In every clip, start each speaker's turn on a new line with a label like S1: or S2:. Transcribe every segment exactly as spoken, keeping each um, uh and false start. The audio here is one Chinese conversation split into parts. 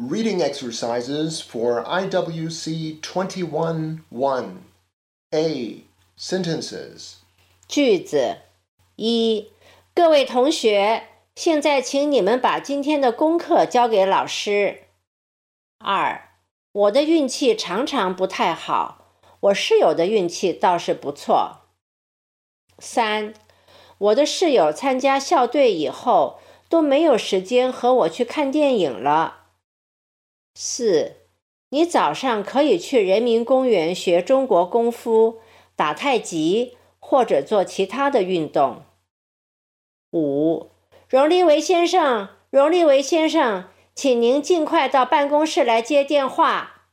S1: Reading exercises for I W C twenty-one one. A. Sentences.
S2: 句子一，各位同学，现在请你们把今天的功课交给老师。二，我的运气常常不太好，我室友的运气倒是不错。三，我的室友参加校队以后都没有时间和我去看电影了。四，你早上可以去人民公园学中国功夫，打太极或者做其他的运动。五，荣立维先生，荣立维先生，请您尽快到办公室来接电话。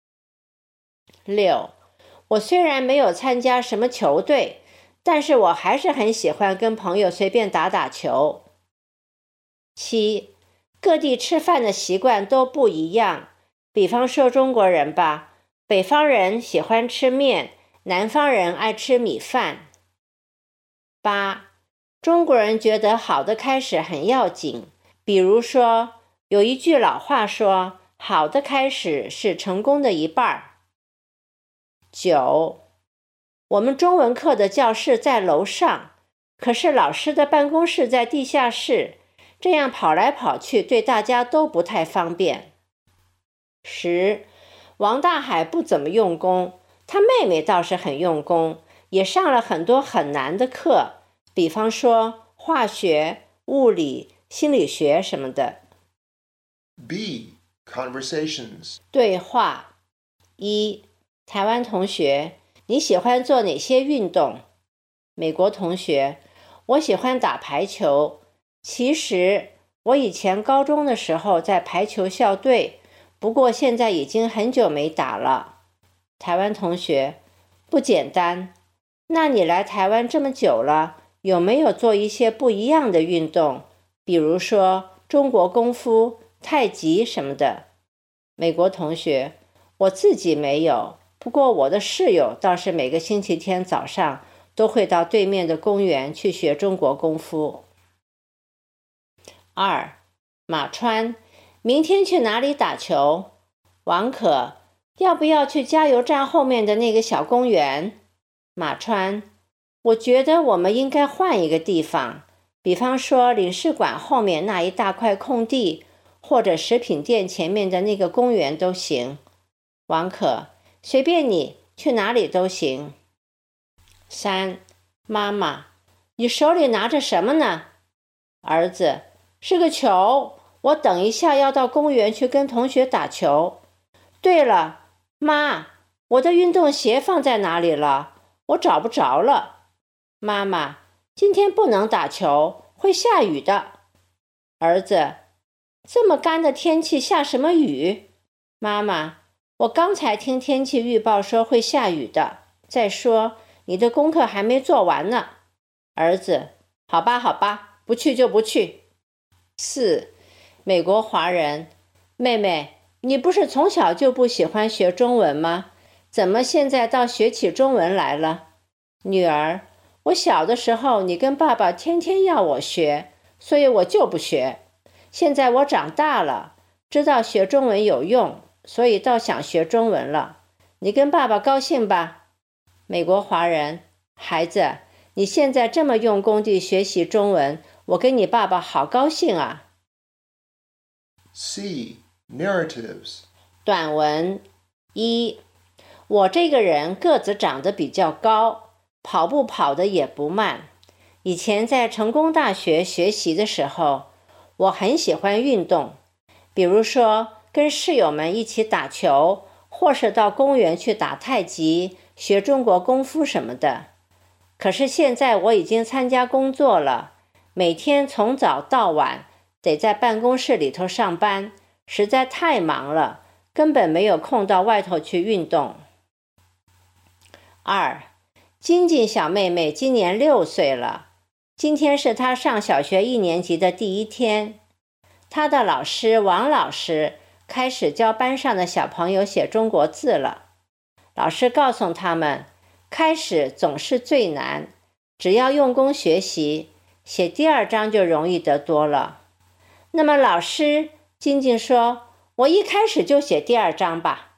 S2: 六，我虽然没有参加什么球队，但是我还是很喜欢跟朋友随便打打球。七，各地吃饭的习惯都不一样，比方说中国人吧，北方人喜欢吃面，南方人爱吃米饭。八，中国人觉得好的开始很要紧，比如说有一句老话说，好的开始是成功的一半。九，我们中文课的教室在楼上，可是老师的办公室在地下室，这样跑来跑去对大家都不太方便。十，王大海不怎么用功，他妹妹倒是很用功，也上了很多很难的课，比方说化学、物理、心理学什么的。
S1: B. Conversations.
S2: 对话一，台湾同学，你喜欢做哪些运动？美国同学，我喜欢打排球。其实我以前高中的时候在排球校队，不过现在已经很久没打了。台湾同学，不简单。那你来台湾这么久了，有没有做一些不一样的运动？比如说中国功夫、太极什么的。美国同学，我自己没有，不过我的室友倒是每个星期天早上都会到对面的公园去学中国功夫。二，马川，明天去哪里打球？王可，要不要去加油站后面的那个小公园？马川，我觉得我们应该换一个地方，比方说领事馆后面那一大块空地，或者食品店前面的那个公园都行。王可，随便你，去哪里都行。三，妈妈，你手里拿着什么呢？儿子，是个球，我等一下要到公园去跟同学打球。对了，妈，我的运动鞋放在哪里了？我找不着了。妈妈，今天不能打球，会下雨的。儿子，这么干的天气下什么雨？妈妈，我刚才听天气预报说会下雨的。再说，你的功课还没做完呢。儿子，好吧好吧，不去就不去。四，美国华人，妹妹，你不是从小就不喜欢学中文吗？怎么现在倒学起中文来了？女儿，我小的时候你跟爸爸天天要我学，所以我就不学。现在我长大了，知道学中文有用，所以倒想学中文了。你跟爸爸高兴吧？美国华人，孩子，你现在这么用功地学习中文，我跟你爸爸好高兴啊。
S1: C. Narratives.
S2: 短文一，我这个人个子长得比较高，跑步跑得也不慢。以前在成功大学学习的时候，我很喜欢运动，比如说跟室友们一起打球，或是到公园去打太极，学中国功夫什么的。可是现在我已经参加工作了，每天从早到晚得在办公室里头上班，实在太忙了，根本没有空到外头去运动。二，晶晶小妹妹今年六岁了，今天是她上小学一年级的第一天。她的老师王老师开始教班上的小朋友写中国字了。老师告诉他们，开始总是最难，只要用功学习，写第二章就容易得多了。那么老师，晶晶说， 我一开始就写第二章吧。